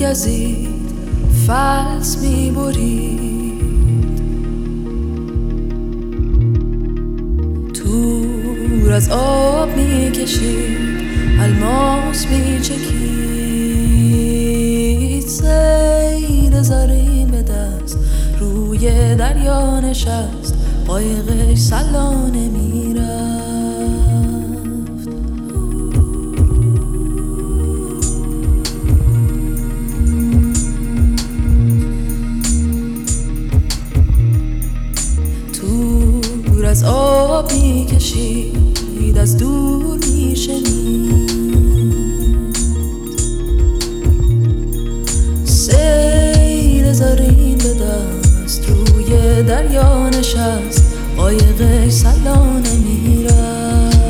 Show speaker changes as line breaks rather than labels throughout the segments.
میگزید فلس میبرید، تور از آب میکشید الماس میچکید. سید زرین به دست روی دریا نشست، قایقش سلانه میرفت. تور از آب میکشید از دور میشنید، سید زرین به دست روی دریا نشست، قایقش سلانه میرفت.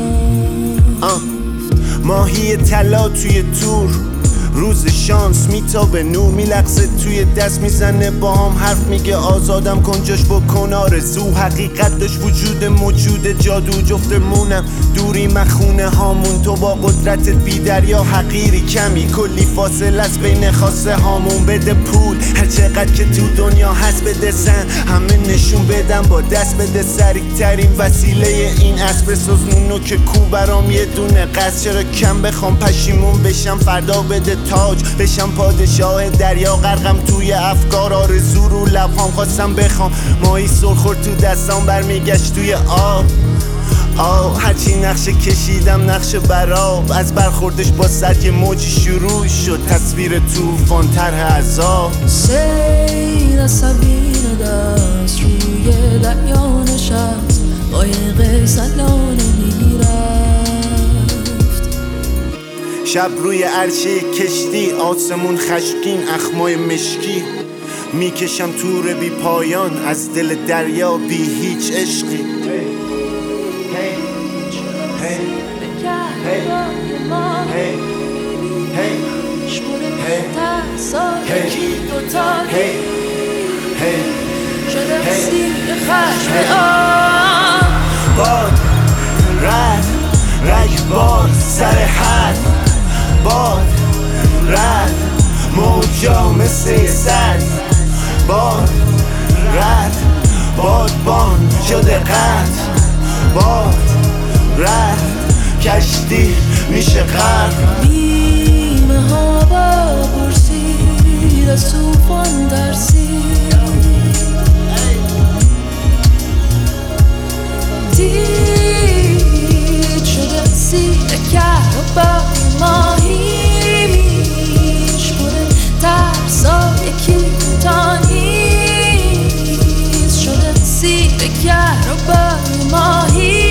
ماهی طلا توی تور، روز شانس میتابه نور میلغزه توی دست، میزنه با هم حرف میگه آزادم کن جاش بکن آرزو. حقیقت داشت وجود موجود جادو، جفتمونم دوری مخونه هامون. تو با قدرتت بی دریا حقیری کمی، کلی فاصله از بین خاصه هامون. بده پول هر چقدر که تو دنیا هست، بده زن همه نشون بدم با دست. بده سریع ترین وسیله این اسب سازمونو که کو برام یه دونه قصد. چرا کم بخوام پشیمون بشم فردا، بده تاج بشم پادشاه دریا. غرقم توی افکار آرزو رو لبهام، خواستم بخوام ماهی سرخور تو دستام برمیگشت توی آب. هرچی نقشه کشیدم نقشه براب، از برخوردش با سر یه موجی شروع شد تصویر توفان طرح عذاب.
سید از سبیل دست روی دریا نشست، قایق سلانه میرفت.
شب روی عرشه کشتی، آسمون خشکین اخمای مشکی. میکشم تور بی پایان از دل دریا بی هیچ عشقی.
شده سیر خشم آن
باد رد رگبار سر حد، باد رد موجا مثل سد. باد رد بادبان شده قد، باد رد کشتی میشه غرق.
بیمه ها با پرسید از توفان ترسید، دید شده سیر کهربای ماهی میشکنه ترسا یکی تانیز. شده سیر کهربای ماهی،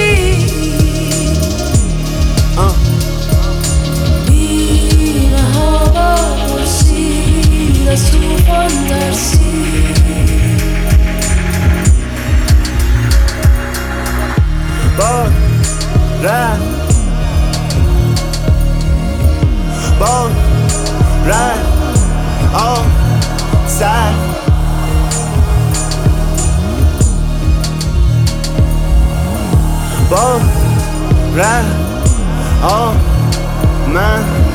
بیمه ها با پرسید از توفان ترسید.
باد رد باد رد آب سر، باد رد آب من